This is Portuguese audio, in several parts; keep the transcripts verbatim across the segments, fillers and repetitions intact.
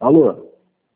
Alô?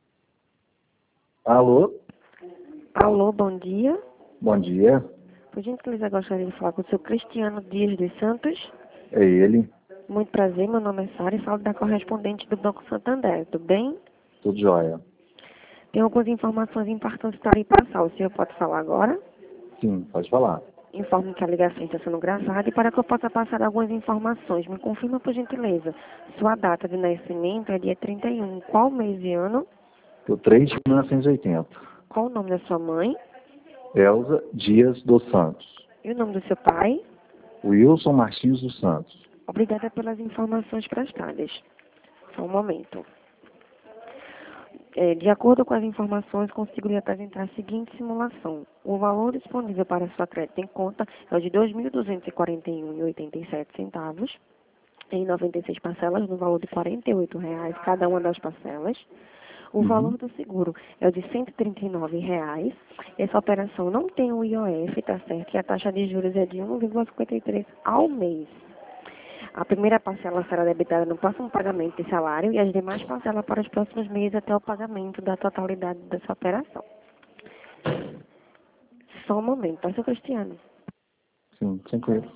Alô? Alô, bom dia. Bom dia. Por gentileza, gostaria de falar com o senhor Cristiano Dias dos Santos. É ele. Muito prazer, meu nome é Sara e falo da correspondente do Banco Santander, tudo bem? Tudo jóia. Tem algumas informações importantes para lhe passar. O senhor pode falar agora? Sim, pode falar. Informe que a ligação está sendo gravada e para que eu possa passar algumas informações, me confirma, por gentileza. Sua data de nascimento é dia trinta e um. Qual mês e ano? O três de mil novecentos e oitenta. Qual o nome da sua mãe? Elza Dias dos Santos. E o nome do seu pai? Wilson Martins dos Santos. Obrigada pelas informações prestadas. Só um momento. É, de acordo com as informações, consigo lhe apresentar a seguinte simulação. O valor disponível para sua crédito em conta é o de dois mil duzentos e quarenta e um reais e oitenta e sete centavos, em noventa e seis parcelas, no valor de quarenta e oito reais cada uma das parcelas. O Uhum. valor do seguro é o de cento e trinta e nove reais. Essa operação não tem o I O F, tá certo? E a taxa de juros é de um vírgula cinquenta e três ao mês. A primeira parcela será debitada no próximo pagamento de salário e as demais parcelas para os próximos meses até o pagamento da totalidade dessa operação. Só um momento, tá, seu Cristiano? Sim, tranquilo.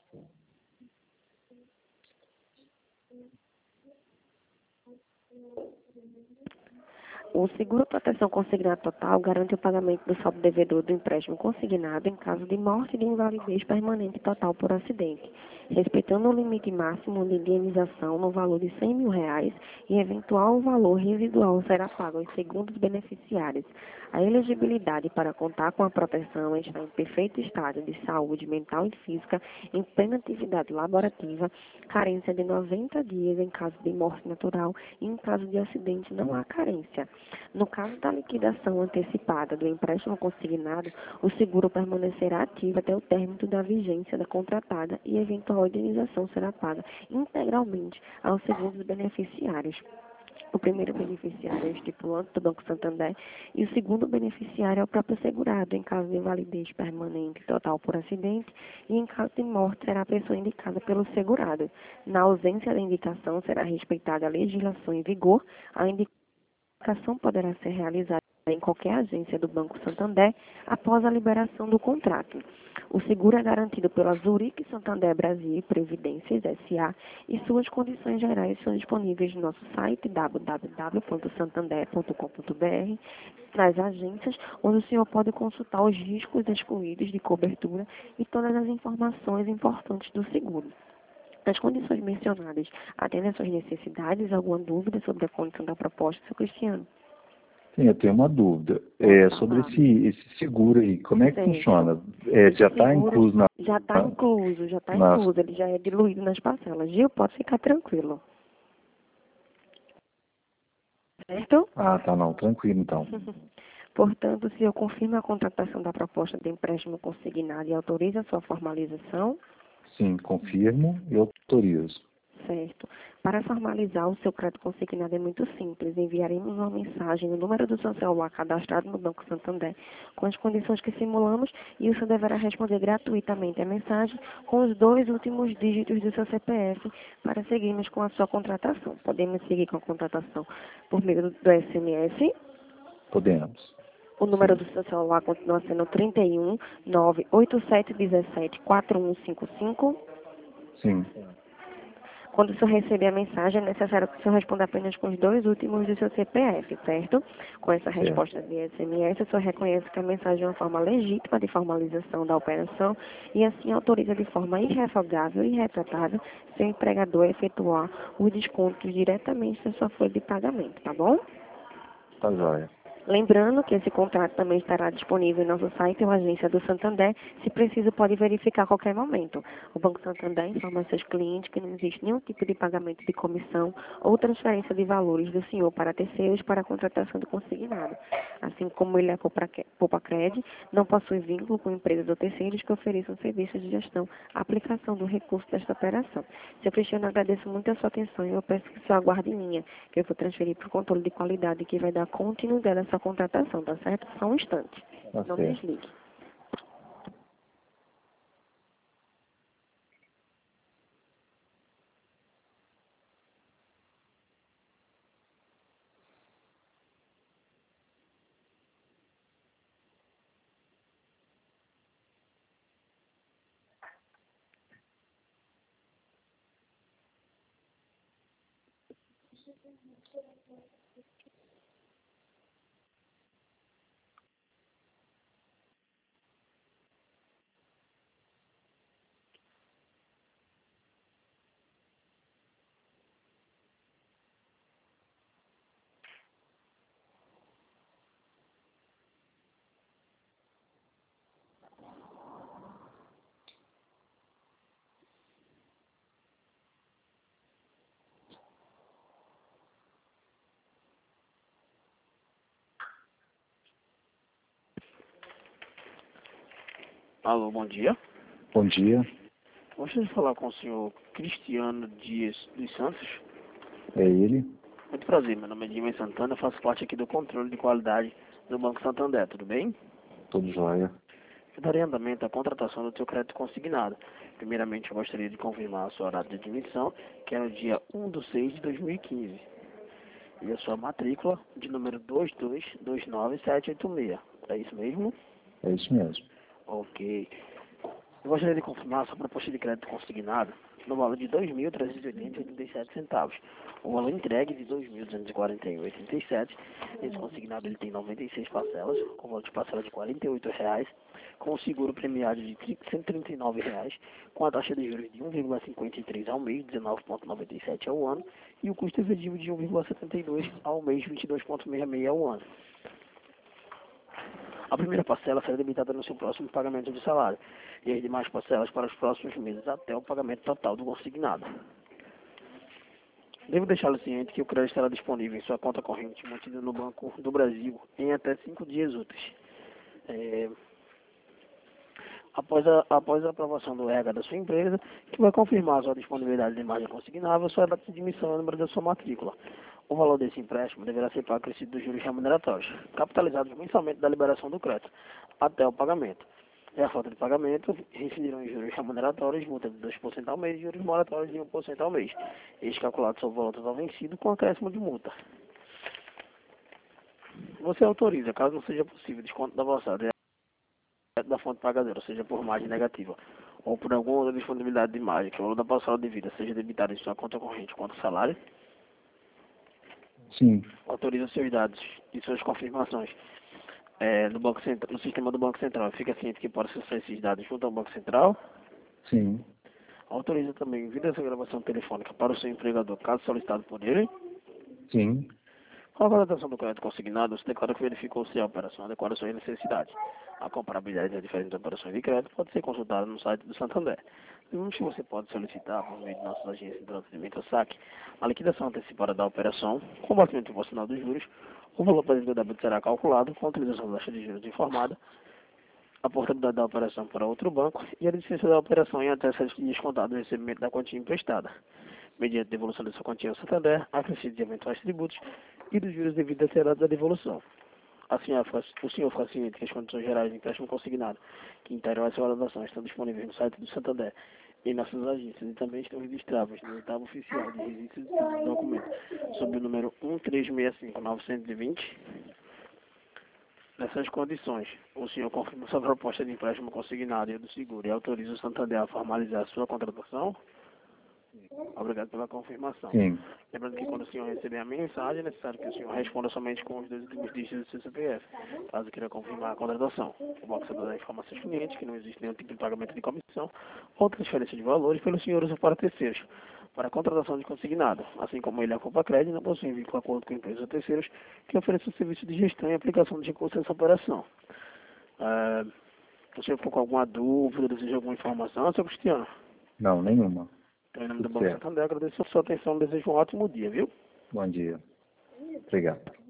O seguro proteção consignado total garante o pagamento do saldo devedor do empréstimo consignado em caso de morte e de invalidez permanente total por acidente, respeitando o limite máximo de indenização no valor de cem mil reais e eventual valor residual será pago aos segundos beneficiários. A elegibilidade para contar com a proteção está em perfeito estado de saúde mental e física, em plena atividade laborativa, carência de noventa dias em caso de morte natural e em caso de acidente não há carência. No caso da liquidação antecipada do empréstimo consignado, o seguro permanecerá ativo até o término da vigência da contratada e eventual indenização será paga integralmente aos segundos beneficiários. O primeiro beneficiário é o estipulante do Banco Santander e o segundo beneficiário é o próprio segurado, em caso de invalidez permanente total por acidente e em caso de morte será a pessoa indicada pelo segurado. Na ausência da indicação, será respeitada a legislação em vigor, a indicação A aplicação poderá ser realizada em qualquer agência do Banco Santander após a liberação do contrato. O seguro é garantido pela Zurich Santander Brasil Previdências S A e suas condições gerais são disponíveis no nosso site w w w ponto santander ponto com ponto b r, nas agências, onde o senhor pode consultar os riscos excluídos de cobertura e todas as informações importantes do seguro. As condições mencionadas atendem às suas necessidades? Alguma dúvida sobre a condição da proposta, seu Cristiano? Sim, eu tenho uma dúvida. Pode É, falar. sobre esse, esse seguro aí, como é que Certo. funciona? É, Esse já está seguro incluso na, já está incluso, já está nas... incluso, ele já é diluído nas parcelas. Gil, pode ficar tranquilo. Certo? Ah, tá, não, tranquilo então. Portanto, se eu confirmo a contratação da proposta de empréstimo consignado e autorizo a sua formalização, Sim, confirmo e autorizo. certo. Para formalizar o seu crédito consignado é muito simples. Enviaremos uma mensagem no número do seu celular cadastrado no Banco Santander com as condições que simulamos e o senhor deverá responder gratuitamente a mensagem com os dois últimos dígitos do seu C P F para seguirmos com a sua contratação. Podemos seguir com a contratação por meio do, do S M S. Podemos. O número Sim. do seu celular continua sendo trinta e um, nove oito sete um sete, quatro um cinco cinco. Sim. Quando o senhor receber a mensagem, é necessário que o senhor responda apenas com os dois últimos do seu C P F, certo? Com essa Certo. resposta de S M S, o senhor reconhece que a mensagem é uma forma legítima de formalização da operação e assim autoriza de forma irrevogável e irretratável seu empregador a efetuar os descontos diretamente da sua folha de pagamento, tá bom? Tá jóia. Lembrando que esse contrato também estará disponível em nosso site ou agência do Santander. Se preciso, pode verificar a qualquer momento. O Banco Santander informa aos seus clientes que não existe nenhum tipo de pagamento de comissão ou transferência de valores do senhor para terceiros para a contratação do consignado. Assim como ele é Poupa-Cred, não possui vínculo com empresas ou terceiros que ofereçam serviços de gestão, aplicação do recurso desta operação. Senhor Cristiano, agradeço muito a sua atenção e eu peço que o senhor aguarde em linha, que eu vou transferir para o controle de qualidade que vai dar continuidade a essa contratação, tá certo? Só um instante. Tá Não certo. desligue. Alô, bom dia. Bom dia. Gostaria de falar com o senhor Cristiano Dias dos Santos. É ele? Muito prazer, meu nome é Dimas Santana, eu faço parte aqui do controle de qualidade do Banco Santander, tudo bem? Tudo jóia. Eu darei andamento à contratação do seu crédito consignado. Primeiramente, eu gostaria de confirmar a sua data de admissão, que é no dia um de seis de dois mil e quinze. E a sua matrícula de número dois dois dois nove sete oito seis. É isso mesmo? É isso mesmo. Ok. Eu gostaria de confirmar a sua proposta de crédito consignado no valor de dois mil trezentos e oitenta vírgula oitenta e sete centavos. O valor entregue de dois mil duzentos e quarenta e um vírgula oitenta e sete. Esse consignado ele tem noventa e seis parcelas, com valor de parcela de quarenta e oito reais, com o seguro premiado de cento e trinta e nove reais, com a taxa de juros de um vírgula cinquenta e três ao mês, dezenove vírgula noventa e sete ao ano, e o custo efetivo de um vírgula setenta e dois ao mês, vinte e dois vírgula sessenta e seis ao ano. A primeira parcela será debitada no seu próximo pagamento de salário, e as demais parcelas para os próximos meses até o pagamento total do consignado. Devo deixá-lo ciente que o crédito estará disponível em sua conta corrente mantida no Banco do Brasil em até cinco dias úteis. É, após, a, após a aprovação do R H da sua empresa, que vai confirmar a sua disponibilidade de margem consignável, sua data de admissão e o número da sua matrícula. O valor desse empréstimo deverá ser pago acrescido dos juros remuneratórios, capitalizados mensalmente da liberação do crédito, até o pagamento. E a falta de pagamento incidirão em juros remuneratórios, multa de dois por cento ao mês e juros moratórios de um por cento ao mês. Este calculado sobre o valor total vencido com acréscimo de multa. Você autoriza, caso não seja possível, desconto da vossa da fonte pagadeira, seja por margem negativa, ou por alguma outra disponibilidade de margem, que o valor da parcela devida seja debitado em sua conta corrente quanto salário. Sim. Autoriza seus dados e suas confirmações é, no, banco Central, no sistema do Banco Central. Fica ciente que pode acessar esses dados junto ao Banco Central. Sim. Autoriza também o envio dessa gravação telefônica para o seu empregador, caso solicitado por ele. Sim. Com a contratação do crédito consignado, você declara que verificou se a operação adequada às suas necessidades. A comparabilidade das diferentes operações de crédito pode ser consultada no site do Santander. Lembre-se que você pode solicitar, por meio de nossas agências de transferimento ao saque, a liquidação antecipada da operação, com o batimento proporcional dos juros. O valor presente do débito será calculado com a utilização da taxa de juros informada, a portabilidade da operação para outro banco e a licença da operação em até sete dias contado do recebimento da quantia emprestada, mediante devolução da sua quantia ao Santander, acrescido de eventuais tributos e dos juros devidos a ser da devolução. Assim, o senhor fica ciente que as condições gerais de empréstimo consignado, que integram essa validação, estão disponíveis no site do Santander e em nossas agências e também estão registráveis no oitavo oficial de registro de documento, sob o número um três seis cinco nove dois zero. Nessas condições, o senhor confirma sua proposta de empréstimo consignado e a do seguro e autoriza o Santander a formalizar a sua contratação? Obrigado pela confirmação. Sim. Lembrando que quando o senhor receber a mensagem, é necessário que o senhor responda somente com os dois últimos dígitos do seu C P F, caso queira confirmar a contratação. O Banco Santander informa aos seus clientes que não existe nenhum tipo de pagamento de comissão ou transferência de valores pelos senhores ou para terceiros, para a contratação de consignado, assim como ele e a Copa Crédito não possuem vínculo acordo com empresas ou terceiros que ofereçam serviço de gestão e aplicação de recursos nessa operação. É, o senhor ficou com alguma dúvida, deseja alguma informação, seu Cristiano? Não, nenhuma. Então, em nome do Tudo Banco certo. Santander, agradeço a sua atenção, desejo um ótimo dia, viu? Bom dia. Obrigado.